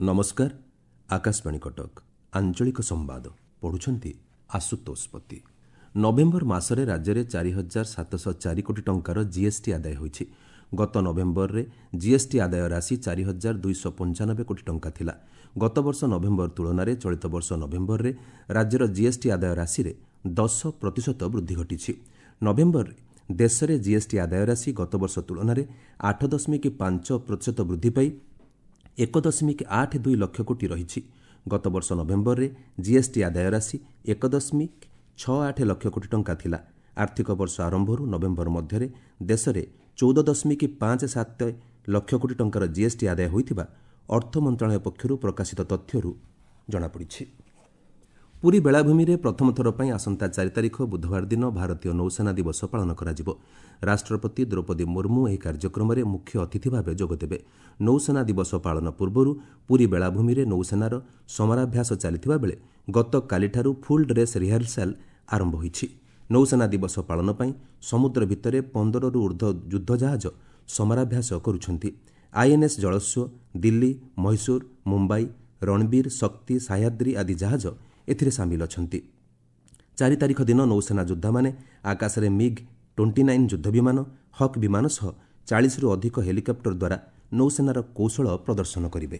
नमस्कार आकाशवाणी कटक आंचलिक संवाद पढ़ुछंती आशुतोष पति। नवेम्बर मासरे राज्य में 4,704 कोटी टंकार जीएसटी आदाय होइछि। गत नवेम्बर में जीएसटी आदाय राशि 4,295 कोटी टंका थिला। गत वर्ष नवेम्बर तुलन में चलित वर्ष नवेम्बर में राज्यर जीएसटी आदाय राशि रे 10% वृद्धि घटी। नवेम्बर में देश में जीएसटी आदाय राशि गत वर्ष तुलन में 8.5% वृद्धि पाई 1.82 लक्ष कोटी रही। गत वर्ष नवेम्बर में जीएसटी आदाय राशि 1.68 लक्ष कोटी टंका थिला। आर्थिक वर्ष आरंभ नवेम्बर मध्य देश में 14.57 लक्ष कोटी टंकार जीएसटी आदाय होइथिबा अर्थ मंत्रालय पक्षरु प्रकाशित तथ्यरू जଣାपड़ी। पुरी बेलाभूमि में प्रथम थर पर आसंता 4 तारिख बुधवार दिन भारतीय नौसेना दिवस पालन करा। राष्ट्रपति द्रौपदी मुर्मू ଏହି କାର୍ଯ୍ୟକ୍ରମରେ मुख्य अतिथि भाव जोगदेवे। नौसेना दिवस पालन पूर्व पुरी बेलाभूमि में नौसेनार समराभ्यास चलता बेले गतकालिठारू फुल ड्रेस रिहर्साल आरंभ होइछि। नौसेना दिवस पालन पर समुद्र भितर 15 ऊर्ध्व युद्ध जहाज समराभ्यास करुछंती। आईएनएस जलस्व, दिल्ली, मैसूर, मुंबई, रणबीर, शक्ति, सह्याद्री आदि जहाज एथिरे सामिल अछंती। 4 तारिख दिन नौसेना योद्धा माने आकाश में MiG-29 युद्ध विमान, हक विमान सह 40 रु अधिक हेलिकप्टर द्वारा नौसेनार कौशल प्रदर्शन करिवे।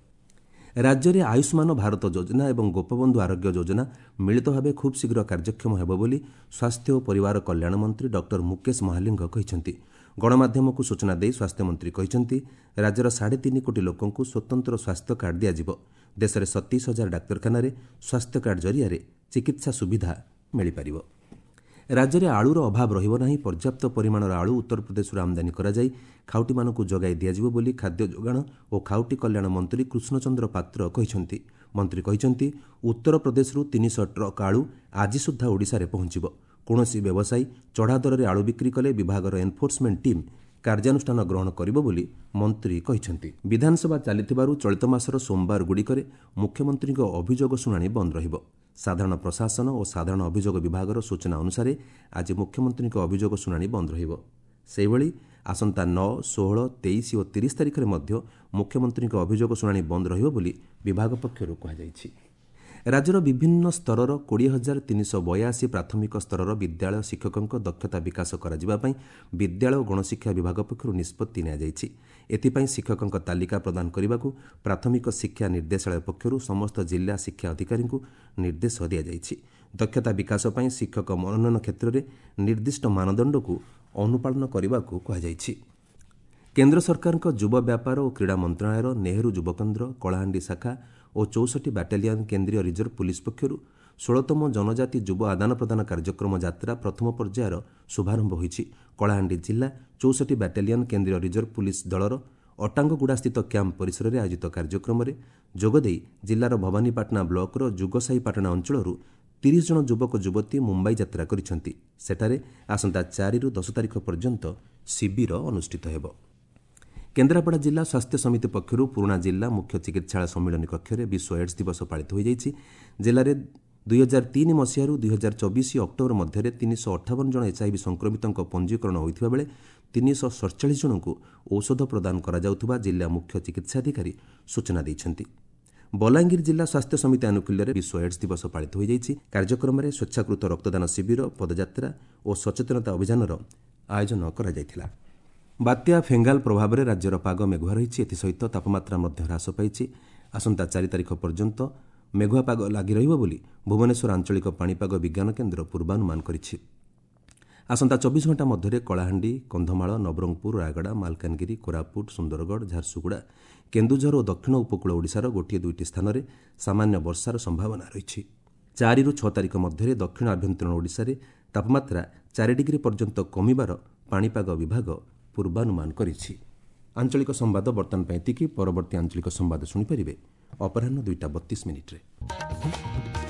राज्य में आयुष्मान भारत योजना और गोपबंधु आरोग्य योजना मिलित भाव खूब शीघ्र कार्यक्षम हेब बोली स्वास्थ्य और परिवार कल्याण मंत्री डॉक्टर मुकेश महालिंग कहिसेंति। गणमाध्यम को सूचना दे स्वास्थ्य मंत्री कहिसेंति राज्यर 3.5 कोटी लोकों को स्वतंत्र स्वास्थ्य कार्ड दियाजिबो। देश में 27,000 डाक्तरखाना स्वास्थ्य कार्ड जरिया चिकित्सा सुविधा मिल पारिबो। राज्य में आलूर अभाव रहिबो नाही। पर्याप्त परिमाणर आलू उत्तर प्रदेश आमदानी करा जाई खाउटी मानकु जगाई दियाजिबो बोली खाद्य जोगाण और खाउटी कल्याण मंत्री कृष्णचंद्र पात्र कहिसेंति। मंत्री कहिसेंति उत्तर प्रदेश 300 ट्रक आलू आज सुद्धा ओडिशा रे पहुंचिबो। कौनसी व्यवसायी चढ़ा दर आलू बिक्री कले विभागर एनफोर्समेंट टीम कार्यानुष्ठान ग्रहण करिबो बोली मंत्री कहिसेंति। विधानसभा चलिथिबारु चलित मासर सोमवार गुड़िकरे मुख्यमंत्री अभियोग शुणाणी बंद रहिबो। साधारण प्रशासन और साधारण अभियोग विभागर सूचना अनुसार आज मुख्यमंत्री अभियोग शुणाणी बंद रहिबो। सेहिभଳି आसंता 9, 16, 23 और 30 तारिख में मुख्यमंत्री अभियोग शुणाणी बंद रहिबो बोली विभाग पक्षरु कहा जायछि। राज्यर विभिन्न स्तरर 20,382 प्राथमिक स्तरर विद्यालय शिक्षकों दक्षता विकास करा विद्यालय और गणशिक्षा विभाग पक्षरु निष्पत्ति निया जायछि। एथिपाई शिक्षकों तालिका प्रदान करने प्राथमिक शिक्षा निर्देशालय पक्षरु समस्त जिला शिक्षा अधिकारी को निर्देश दिया जायछि। दक्षता विकास पई शिक्षक मनोनयन क्षेत्र में निर्दिष्ट मानदंड को अनुपालन करने को कहा जायछि। केंद्र सरकार युवा व्यापार और क्रीड़ा मंत्रालयर नेहरू युवकेन्द्र कलाहांडी शाखा और 64 बाटालियन केंद्रीय रिजर्व पुलिस पक्षरु 16तम जनजाति युव आदान प्रदान कार्यक्रम यात्रा प्रथम पर्यायर शुभारंभ होइछि। कलाहांडी जिला 64 बाटालियन केंद्रीय रिजर्व पुलिस दलर अटांगगुड़ा स्थित कैंप परिसर में आयोजित कार्यक्रम में जोगदे जिलार भवानीपाटना ब्लॉकर जुगसाई पाटना अंचल 30 जन युवक युवती मुंबई यात्रा करिसेंति। सेठारे आसंता 4 रु 10 तारिख पर्यंत शिविर अनुष्ठित हेबो। केन्द्रापड़ा जिला स्वास्थ्य समिति पक्षरु पुराणा जिला मुख्य चिकित्सालय सम्मिलनी कक्ष में विश्व एड्स दिवस पालित हो जाइछि। जिले में 2003 मसीह 2024 अक्टोबर मध्य 358 जन HIV संक्रमितों पंजीकरण होइथिबा बेले 347 जन को औषध प्रदान करा जाउथुबा जिला मुख्य चिकित्साधिकारी सूचना दैछन्ति। बलांगीर जिला स्वास्थ्य समिति आनुकूल्य विश्व एड्स दिवस पालित हो जाइछि। कार्यक्रम में स्वेच्छाकृत रक्तदान शिविर, पदयात्रा और सचेतनता अभियान आयोजन करा जायथिला। बात्या फेंगाल प्रभाव में राज्यर पाग मेघुआ रही। एसहित तापमात्रा ह्रास पाई। आसंता 4 तारिख पर्यंत मेघुआ पाग लगी रहिबो बोली भुवनेश्वर आंचलिक पाणीपाग विज्ञान केन्द्र पूर्वानुमान करिछि। आसंता 24 घंटा मध्य कलाहांडी, कंधमाल, नवरंगपुर, रायगड़ा, मालकानगिरी, कोरापुट, सुंदरगढ़, झारसुगुड़ा, केन्दुझर और दक्षिण उपकूल ओडिशार गोटे 2टी स्थान में सामान्य वर्षार संभावना रही। 4 रु 6 तारिख मध्य दक्षिण आभ्यंतरीण ओडिशा रे तापमात्रा 4 डिग्री पर्यंत कमिबार पाणीपाग विभाग पूर्वानुमान करिछि। आंचलिक संवाद बर्तमान पैंती परवर्ती आंचलिक संवाद शुणिपारे अपराह्न 2:32 रे।